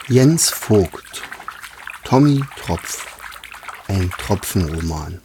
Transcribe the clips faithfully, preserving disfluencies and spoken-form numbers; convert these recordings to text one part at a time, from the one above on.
Jens Vogt, Tommy Tropf, ein Tropfenroman.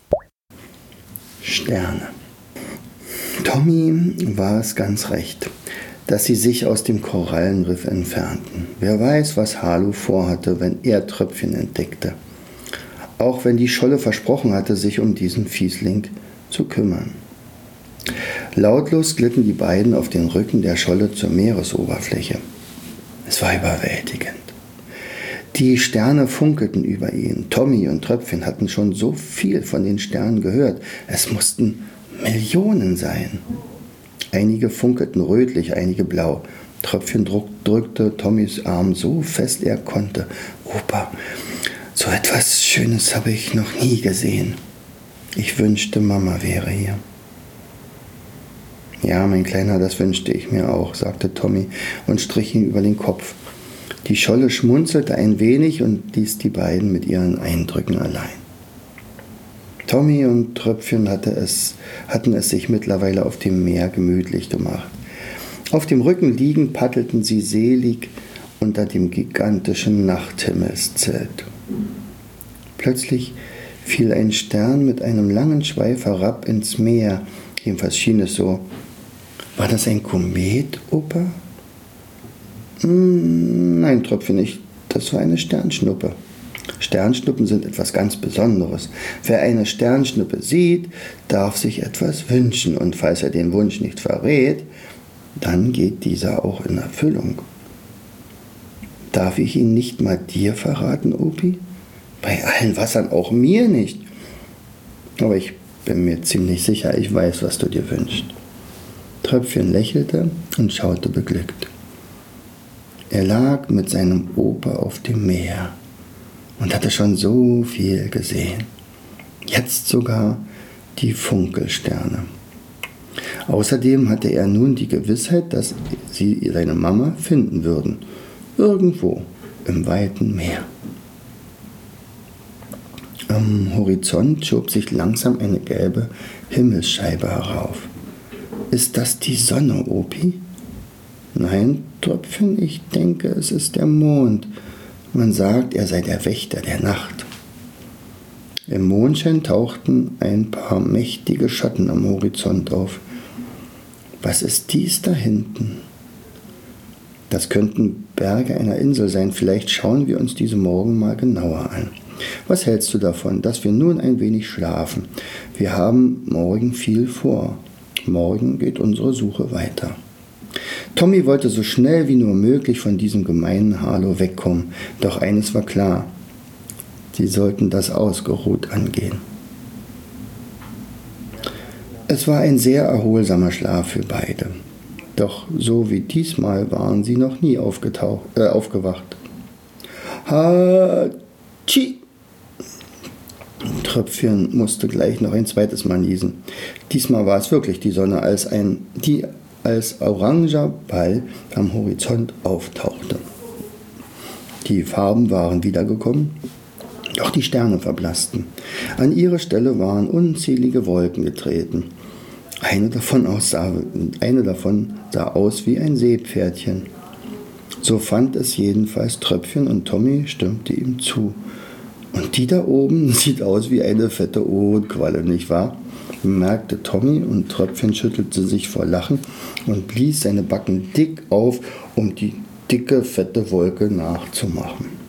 Sterne. Tommy war es ganz recht, dass sie sich aus dem Korallenriff entfernten. Wer weiß, was Harlow vorhatte, wenn er Tröpfchen entdeckte. Auch wenn die Scholle versprochen hatte, sich um diesen Fiesling zu kümmern. Lautlos glitten die beiden auf den Rücken der Scholle zur Meeresoberfläche. Es war überwältigend. Die Sterne funkelten über ihn. Tommy und Tröpfchen hatten schon so viel von den Sternen gehört. Es mussten Millionen sein. Einige funkelten rötlich, einige blau. Tröpfchen drückte Tommys Arm so fest er konnte. Opa, so etwas Schönes habe ich noch nie gesehen. Ich wünschte, Mama wäre hier. Ja, mein Kleiner, das wünschte ich mir auch, sagte Tommy und strich ihn über den Kopf. Die Scholle schmunzelte ein wenig und ließ die beiden mit ihren Eindrücken allein. Tommy und Tröpfchen hatte es, hatten es sich mittlerweile auf dem Meer gemütlich gemacht. Auf dem Rücken liegend paddelten sie selig unter dem gigantischen Nachthimmelszelt. Plötzlich fiel ein Stern mit einem langen Schweif herab ins Meer. Jedenfalls schien es so. War das ein Komet, Opa? Hm, nein, Tröpfchen nicht. Das war eine Sternschnuppe. Sternschnuppen sind etwas ganz Besonderes. Wer eine Sternschnuppe sieht, darf sich etwas wünschen. Und falls er den Wunsch nicht verrät, dann geht dieser auch in Erfüllung. Darf ich ihn nicht mal dir verraten, Opi? Bei allen Wassern auch mir nicht. Aber ich bin mir ziemlich sicher, ich weiß, was du dir wünschst. Tröpfchen lächelte und schaute beglückt. Er lag mit seinem Opa auf dem Meer und hatte schon so viel gesehen. Jetzt sogar die Funkelsterne. Außerdem hatte er nun die Gewissheit, dass sie seine Mama finden würden. Irgendwo im weiten Meer. Am Horizont schob sich langsam eine gelbe Himmelsscheibe herauf. Ist das die Sonne, Opi? Nein, Tröpfchen, ich denke, es ist der Mond. Man sagt, er sei der Wächter der Nacht. Im Mondschein tauchten ein paar mächtige Schatten am Horizont auf. Was ist dies da hinten? Das könnten Berge einer Insel sein. Vielleicht schauen wir uns diese morgen mal genauer an. Was hältst du davon, dass wir nun ein wenig schlafen? Wir haben morgen viel vor. Morgen geht unsere Suche weiter. Tommy wollte so schnell wie nur möglich von diesem gemeinen Harlow wegkommen. Doch eines war klar. Sie sollten das ausgeruht angehen. Es war ein sehr erholsamer Schlaf für beide. Doch so wie diesmal waren sie noch nie aufgetaucht, äh, aufgewacht. Hatschi! Tröpfchen musste gleich noch ein zweites Mal niesen. Diesmal war es wirklich die Sonne, als ein, die als oranger Ball am Horizont auftauchte. Die Farben waren wiedergekommen, doch die Sterne verblassten. An ihre Stelle waren unzählige Wolken getreten. Eine davon, aussah, eine davon sah aus wie ein Seepferdchen. So fand es jedenfalls Tröpfchen und Tommy stimmte ihm zu. Und die da oben sieht aus wie eine fette Ohrqualle, nicht wahr? Merkte Tommy und Tröpfchen schüttelte sich vor Lachen und blies seine Backen dick auf, um die dicke, fette Wolke nachzumachen.